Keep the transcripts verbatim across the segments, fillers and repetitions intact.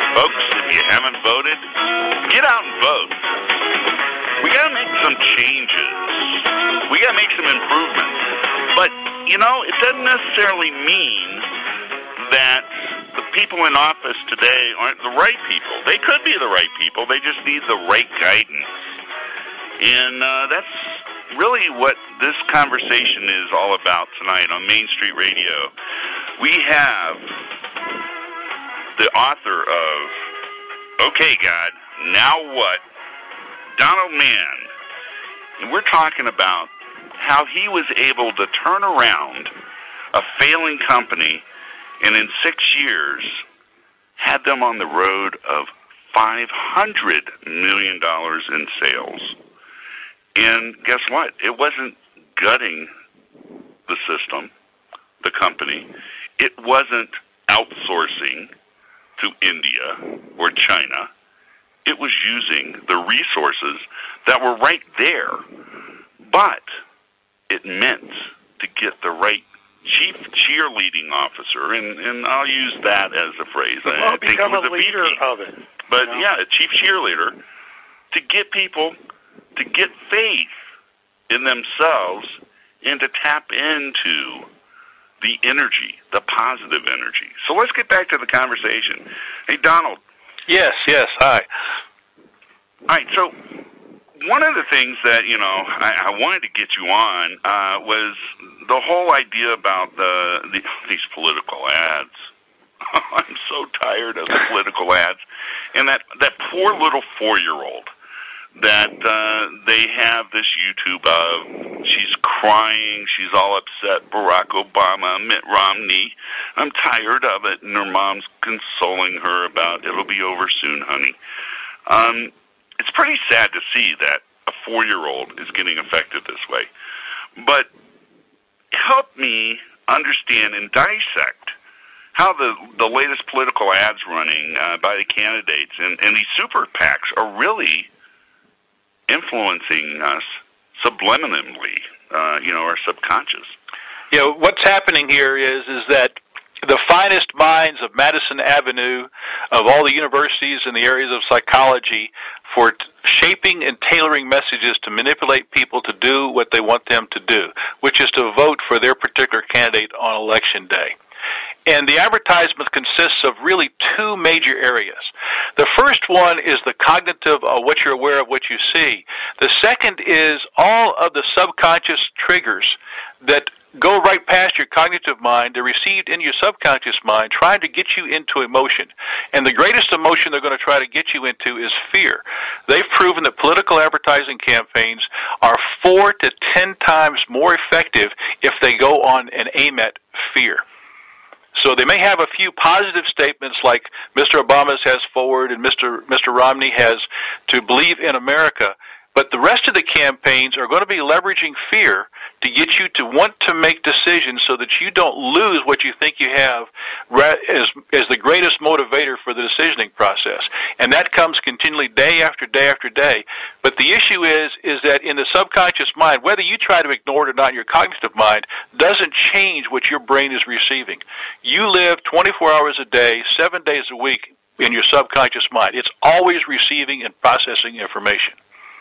Folks, if you haven't voted, get out and vote. We got to make some changes. We got to make some improvements. But, you know, it doesn't necessarily mean that the people in office today aren't the right people. They could be the right people. They just need the right guidance. And uh, that's really what this conversation is all about tonight on Main Street Radio. We have the author of Okay, God, Now What? Donald Mann. And we're talking about how he was able to turn around a failing company and in six years had them on the road of five hundred million dollars in sales. And guess what? It wasn't gutting the system, the company. It wasn't outsourcing to India or China. It was using the resources that were right there. But it meant to get the right chief cheerleading officer, and, and I'll use that as a phrase. Well, I think become it was a leader V P, of it. But, you know? yeah, a chief cheerleader to get people to get faith in themselves and to tap into the energy, the positive energy. So let's get back to the conversation. Hey, Donald. Yes, yes, hi. All right, so one of the things that, you know, I, I wanted to get you on uh, was the whole idea about the, the these political ads. I'm so tired of the political ads. And that, that poor little four-year-old that uh, they have this YouTube of. She's crying. She's all upset. Barack Obama, Mitt Romney. I'm tired of it. And her mom's consoling her about, it'll be over soon, honey. Um, it's pretty sad to see that a four-year-old is getting affected this way. But help me understand and dissect how the, the latest political ads running uh, by the candidates and, and these super PACs are really influencing us subliminally, uh, you know, our subconscious. You know, what's happening here is is that the finest minds of Madison Avenue, of all the universities in the areas of psychology, for t- shaping and tailoring messages to manipulate people to do what they want them to do, which is to vote for their particular candidate on Election Day. And the advertisement consists of really two major areas. The first one is the cognitive, uh, what you're aware of, what you see. The second is all of the subconscious triggers that go right past your cognitive mind. They're received in your subconscious mind, trying to get you into emotion. And the greatest emotion they're going to try to get you into is fear. They've proven that political advertising campaigns are four to ten times more effective if they go on and aim at fear. So they may have a few positive statements like Mister Obama has forward and Mister Mister Romney has to believe in America, but the rest of the campaigns are going to be leveraging fear to get you to want to make decisions so that you don't lose what you think you have as, as the greatest motivator for the decisioning process. And that comes continually day after day after day. But the issue is, is that in the subconscious mind, whether you try to ignore it or not in your cognitive mind, doesn't change what your brain is receiving. You live twenty-four hours a day, seven days a week in your subconscious mind. It's always receiving and processing information.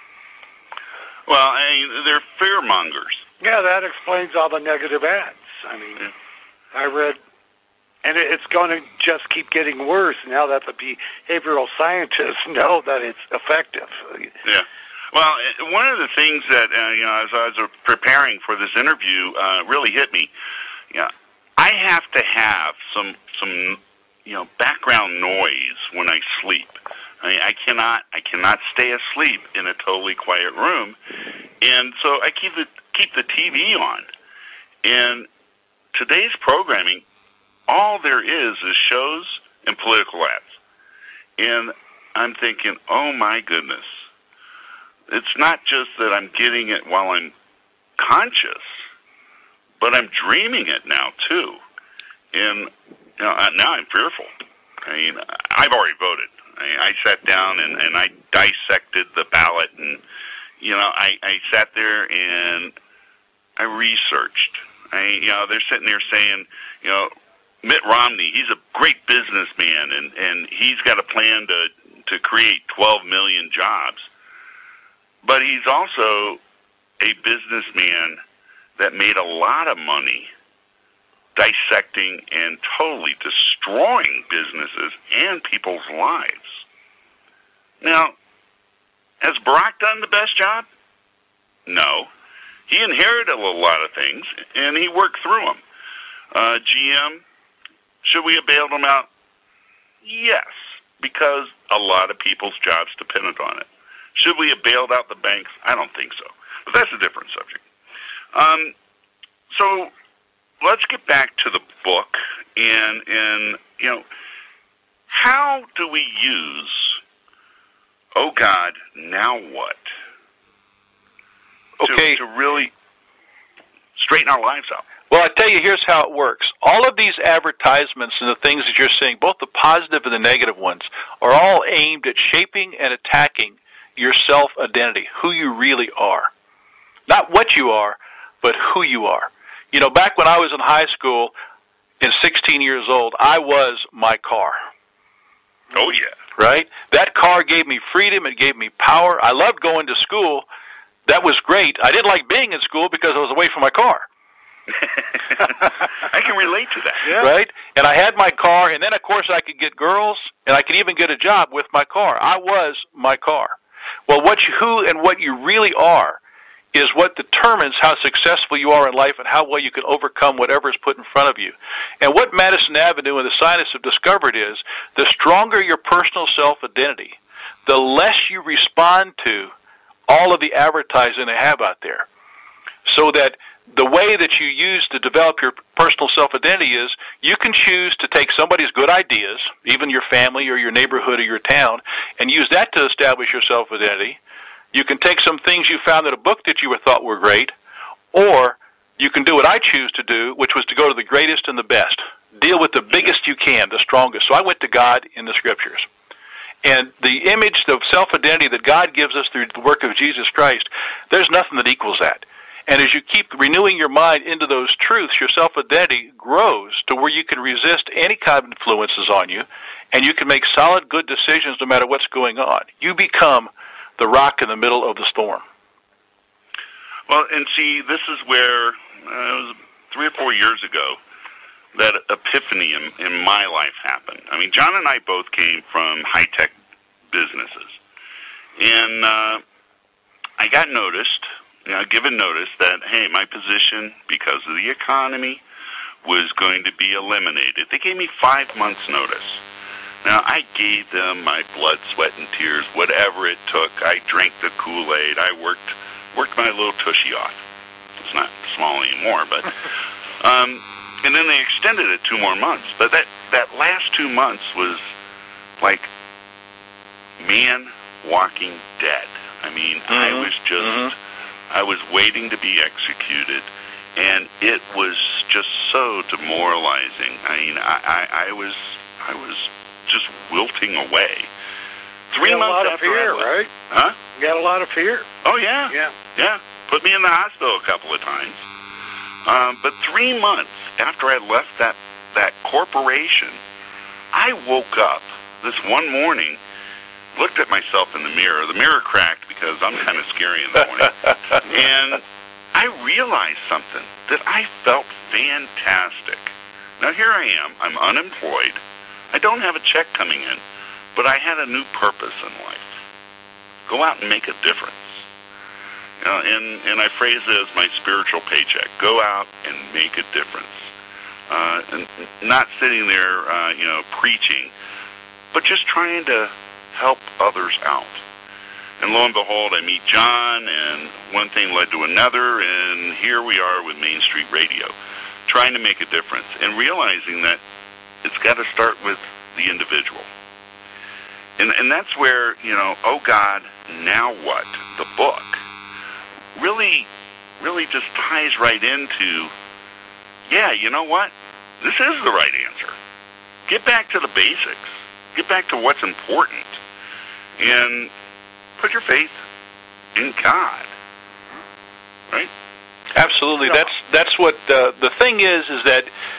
Well, I mean, they're fear mongers. Yeah, that explains all the negative ads. I mean, yeah. I read, and it's going to just keep getting worse now that the behavioral scientists know that it's effective. Yeah. Well, one of the things that, uh, you know, as I was preparing for this interview, uh, really hit me. You know, I have to have some, some, you know, background noise when I sleep. I mean, I cannot, I cannot stay asleep in a totally quiet room, and so I keep the keep the T V on. And today's programming, all there is is shows and political ads. And I'm thinking, oh my goodness, it's not just that I'm getting it while I'm conscious, but I'm dreaming it now too. And you know, now I'm fearful. I mean, I've already voted. I, I sat down and, and I dissected the ballot, and you know, I, I sat there and I researched. I, you know, they're sitting there saying, you know, Mitt Romney, he's a great businessman, and, and he's got a plan to, to create twelve million jobs. But he's also a businessman that made a lot of money dissecting and totally destroying businesses and people's lives. Now, has Barack done the best job? No. He inherited a lot of things, and he worked through them. Uh, G M, should we have bailed him out? Yes, because a lot of people's jobs depended on it. Should we have bailed out the banks? I don't think so. But that's a different subject. Um, so let's get back to the book, and, and you know, how do we use, oh God, now what? Okay. To, to really straighten our lives out. Well, I tell you, here's how it works. All of these advertisements and the things that you're seeing, both the positive and the negative ones, are all aimed at shaping and attacking your self-identity, who you really are. Not what you are, but who you are. You know, back when I was in high school, and sixteen years old, I was my car. Oh, yeah. Right? That car gave me freedom. It gave me power. I loved going to school. That was great. I didn't like being in school because I was away from my car. I can relate to that. Yeah. Right? And I had my car, and then, of course, I could get girls, and I could even get a job with my car. I was my car. Well, what you, who and what you really are is what determines how successful you are in life and how well you can overcome whatever is put in front of you. And what Madison Avenue and the scientists have discovered is the stronger your personal self-identity, the less you respond to all of the advertising they have out there. So that the way that you use to develop your personal self-identity is you can choose to take somebody's good ideas, even your family or your neighborhood or your town, and use that to establish your self-identity. You can take some things you found in a book that you thought were great, or you can do what I choose to do, which was to go to the greatest and the best. Deal with the biggest you can, the strongest. So I went to God in the Scriptures. And the image of self-identity that God gives us through the work of Jesus Christ, there's nothing that equals that. And as you keep renewing your mind into those truths, your self-identity grows to where you can resist any kind of influences on you, and you can make solid, good decisions no matter what's going on. You become the rock in the middle of the storm. Well, and see, this is where, uh, it was three or four years ago, that epiphany in, in my life happened. I mean, John and I both came from high-tech businesses. And uh, I got noticed, you know, given notice that, hey, my position, because of the economy, was going to be eliminated. They gave me five months' notice. Now, I gave them my blood, sweat, and tears, whatever it took. I drank the Kool-Aid. I worked worked my little tushy off. It's not small anymore, but... Um, and then they extended it two more months. But that, that last two months was like man walking dead. I mean, mm-hmm. I was just... Mm-hmm. I was waiting to be executed, and it was just so demoralizing. I mean, I, I, I was... I was... just wilting away. Three you months got a lot after of fear, I left, right? Huh? You got a lot of fear. Oh yeah, yeah, yeah. Put me in the hospital a couple of times. Um, but three months after I left that that corporation, I woke up this one morning, looked at myself in the mirror. The mirror cracked because I'm kind of scary in the morning, and I realized something that I felt fantastic. Now here I am. I'm unemployed. I don't have a check coming in, but I had a new purpose in life. Go out and make a difference. You know, and, and I phrase it as my spiritual paycheck. Go out and make a difference. Uh, and not sitting there, uh, you know, preaching, but just trying to help others out. And lo and behold, I meet John, and one thing led to another, and here we are with Main Street Radio, trying to make a difference and realizing that it's got to start with the individual. And and that's where, you know, oh God, now what? The book really, really just ties right into, yeah, you know what? This is the right answer. Get back to the basics. Get back to what's important. And put your faith in God. Right? Absolutely. Yeah. That's that's what uh, the thing is, is that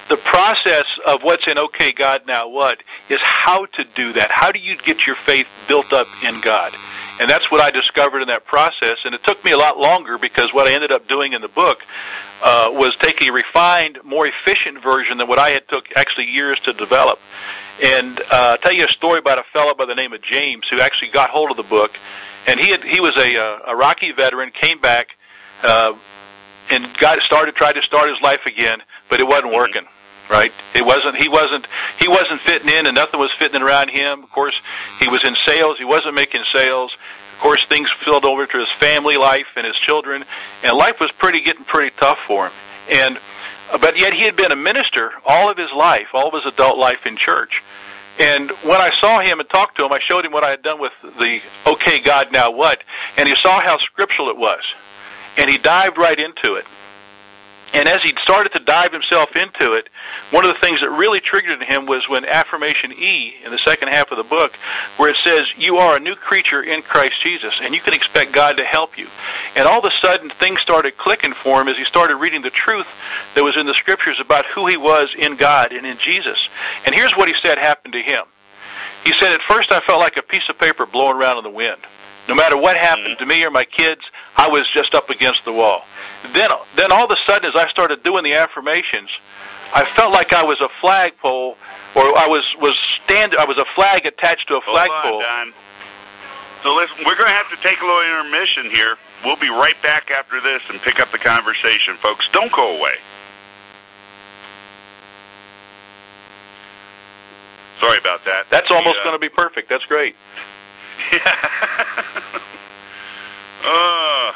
the process of what's in OK God Now What is how to do that. How do you get your faith built up in God? And that's what I discovered in that process. And it took me a lot longer because what I ended up doing in the book uh, was taking a refined, more efficient version than what I had took actually years to develop. And uh, I'll tell you a story about a fellow by the name of James who actually got hold of the book. And he had, he was a, a Iraqi veteran, came back, uh, and got started, tried to start his life again, but it wasn't working. Right? It wasn't. He wasn't. He wasn't fitting in, and nothing was fitting around him. Of course, he was in sales. He wasn't making sales. Of course, things spilled over to his family life and his children, and life was pretty getting pretty tough for him. And but yet he had been a minister all of his life, all of his adult life in church. And when I saw him and talked to him, I showed him what I had done with the OK God Now What, and he saw how scriptural it was, and he dived right into it. And as he started to dive himself into it, one of the things that really triggered him was when Affirmation E, in the second half of the book, where it says, you are a new creature in Christ Jesus, and you can expect God to help you. And all of a sudden, things started clicking for him as he started reading the truth that was in the Scriptures about who he was in God and in Jesus. And here's what he said happened to him. He said, at first I felt like a piece of paper blowing around in the wind. No matter what happened to me or my kids, I was just up against the wall. Then, then all of a sudden, as I started doing the affirmations, I felt like I was a flagpole, or I was was stand. I was a flag attached to a flagpole. Hold on, Don. So listen, we're going to have to take a little intermission here. We'll be right back after this and pick up the conversation, folks. Don't go away. Sorry about that. That's almost yeah. going to be perfect. That's great. Yeah. uh.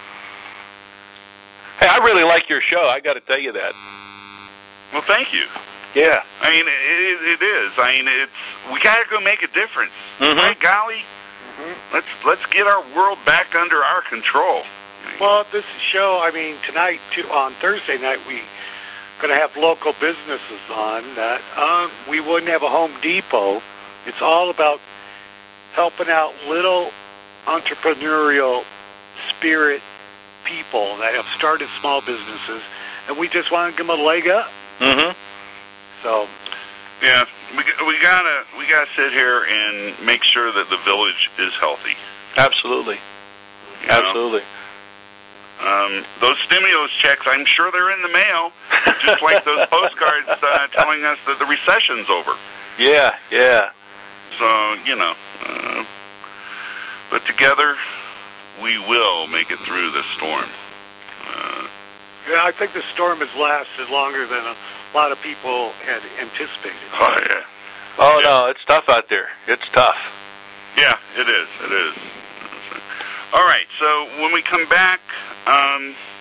Hey, I really like your show. I got to tell you that. Well, thank you. Yeah. I mean, it, it is. I mean, it's we got to go make a difference. Mm-hmm. Right, golly? Mm-hmm. Let's let's get our world back under our control. Well, this show, I mean, tonight, too, on Thursday night, we going to have local businesses on that. Uh, we wouldn't have a Home Depot. It's all about helping out little entrepreneurial spirit people that have started small businesses, and we just want to give them a leg up. Mm-hmm. So, yeah, we we gotta we gotta sit here and make sure that the village is healthy. Absolutely, you know? absolutely. Um, those stimulus checks, I'm sure they're in the mail, just like those postcards uh, telling us that the recession's over. Yeah, yeah. So you know, uh, but together, we will make it through this storm. Uh, yeah, I think the storm has lasted longer than a lot of people had anticipated. oh, yeah. Oh, yeah. no, it's tough out there. It's tough. Yeah, it is. It is. All right, so when we come back, um,